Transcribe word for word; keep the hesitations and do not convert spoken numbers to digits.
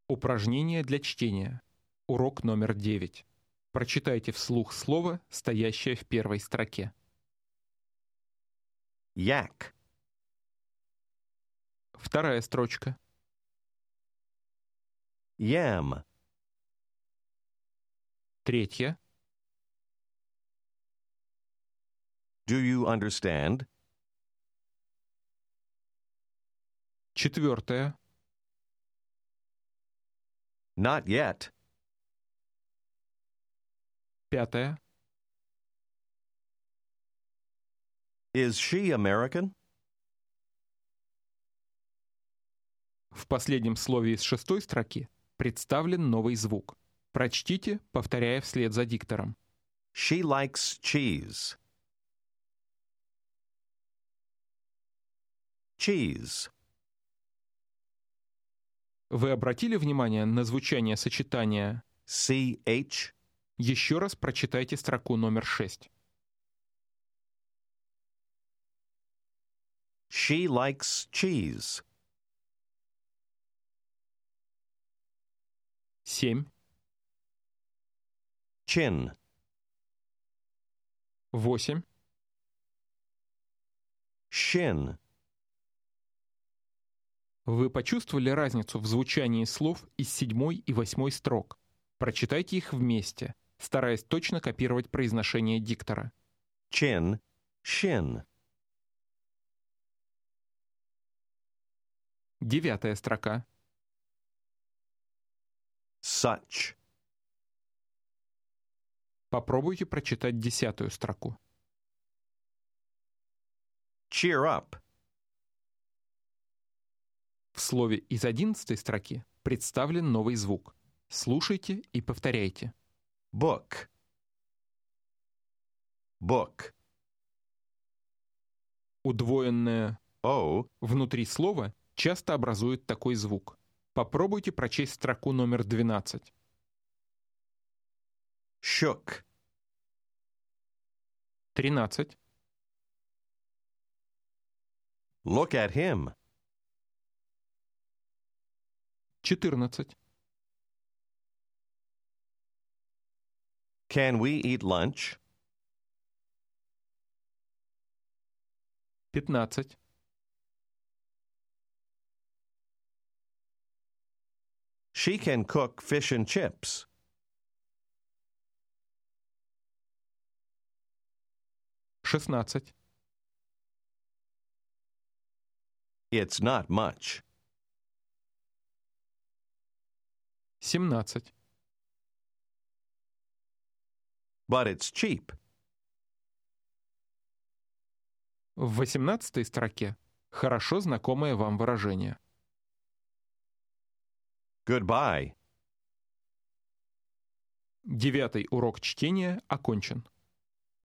Упражнение для чтения. Урок номер девять. Прочитайте вслух слово, стоящее в первой строке. Yak, Вторая строчка. yam, Третья. do you understand? Четвертая. Not yet. Пятая. Is she American? В последнем слове из шестой строки представлен новый звук. Прочтите, повторяя вслед за диктором. She likes cheese. Cheese. Вы обратили внимание на звучание сочетания? C-H. Еще раз прочитайте строку номер шесть. She likes cheese. Семь. Chin. Восемь. Shin. Вы почувствовали разницу в звучании слов из седьмой и восьмой строк? Прочитайте их вместе, стараясь точно копировать произношение диктора. Chin. Shin. Девятая строка. Such. Попробуйте прочитать десятую строку. Cheer up. В слове из одиннадцатой строки представлен новый звук. Слушайте и повторяйте. Book. Book. Удвоенное O. внутри слова часто образует такой звук. Попробуйте прочесть строку номер двенадцать. Shook. тринадцать. Look at him. четырнадцать. Can we eat lunch? пятнадцать. She can cook fish and chips. шестнадцать. It's not much. семнадцать. But it's cheap. В восемнадцатой строке хорошо знакомое вам выражение. Goodbye. Девятый урок чтения окончен.